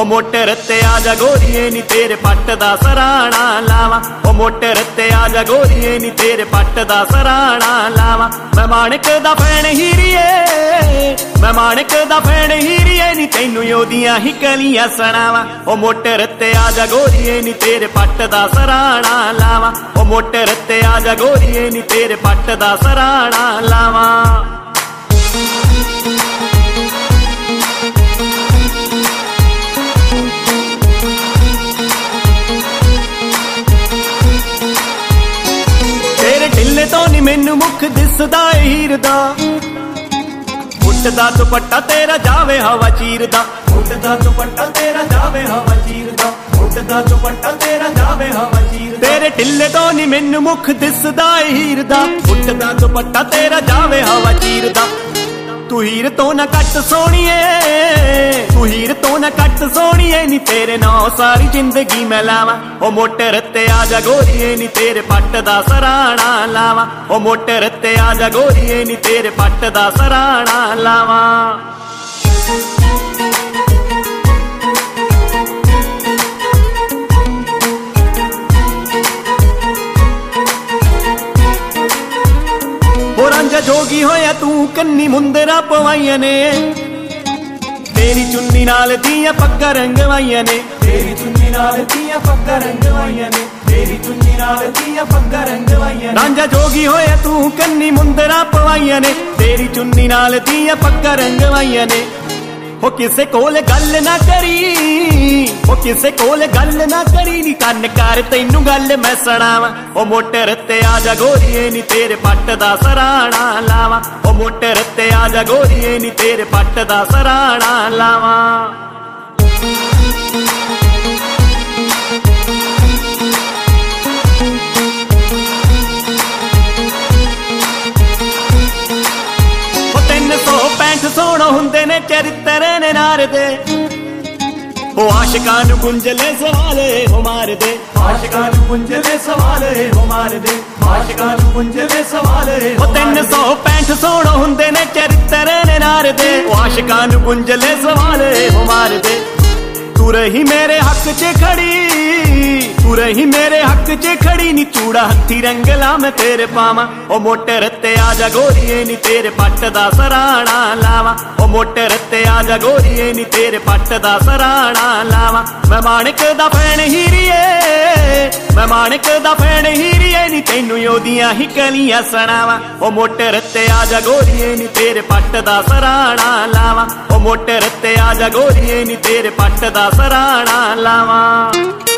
ओ motor ते आजा गोरीए नी तेरे पट्ट दा सराणा लावा। ओ मोटर ते आजा गोरीए नी तेरे पट्ट दा सराणा लावा। मैं माणिक दा फैन हीरीए, मैं माणिक दा फैन हीरीए नी तैनू ओदियां ही कलियां सुणावा। ओ मोटर ते आजा गोरीए नी तेरे पट्ट दा सराणा लावा। ओ मोटर ते आजा गोरीए नी तेरे पट्ट दा सराणा लावा। तेरे ढिल्ले तो नी मैनू मुख दिसदा हीर दा, उठदा दुपट्टा तेरा जावे हवा चीरदा। उठदा दुपट्टा तेरा जावे हवा चीरदा। उठदा दुपट्टा तेरा जावे हवा चीरदा। तेरे ढिल्ले तो नी मैनू मुख दिसदा हीर दा, उठदा दुपट्टा तेरा जावे हवा चीरदा। तू हीर तो ना कट सोनिए, तू हीर तो ना कट सोनिए नी तेरे नां सारी जिंदगी मैं लावा। ओ मोटर ते आजा गोरीए नी तेरे पट्ट दा सराणा लावा। ओ मोटर ते आजा गोरीए नी तेरे पट्ट दा सराणा लावा। रांझा जोगी होया तू कन्नी मुंदरा पवाइया ने, तेरी चुन्नी नाल दियां पग्गा रंगवाइया ने। तेरी चुन्नी नाल दियां पग्गा रंगवाइया ने। तेरी चुन्नी नाल दियां पग्गा रंगवाइया ने। रांझा जोगी होया तू कन्नी मुंदरा पवाइया ने, तेरी चुन्नी नाल दियां पग्गा रंगवाइया ने। ओ किसे कोल गल ना करी, ओ किसे कोल गल ना करी नी कन्न कर तैनू गल मैं सुणावा। ओ मोटर ते आजा गोरीए नी तेरे पट्ट दा सराणा लावा। ओ मोटर ते आजा गोरीए नी तेरे पट्ट दा सराणा लावा। सोना हुंदे ने चरित्र ने नार दे, ओ आशिकां नू गुंजले सवाले हो मार दे। आशिकां नू गुंजले सवाले हो मार दे। आशिकां नू गुंजले सवाले हो 365 सोना हुंदे ने चरित्र ने नार दे, ओ आशिकां नू गुंजले सवाले हो मार दे। तू रही मेरे हक च खड़ी, तू रही मेरे हक च खड़ी नी चूड़ा हत्थी रंगला मैं तेरे पावा। ओ मोटर ते आजा गोरीए नी तेरे पट्ट दा सराणा लावा। ओ मोटर ते आजा गोरीए नी तेरे पट्ट दा सराणा लावा। मैं माणिक दा फैन हीरीए, मैं माणिक दा फैन हीरीए नी तैनू ओदियां ही कलियां सुणावा। ओ मोटर ते आजा गोरीए नी तेरे पट्ट दा सराणा लावा। ओ मोटर ते आजा गोरीए नी तेरे पट्ट दा सराणा लावा।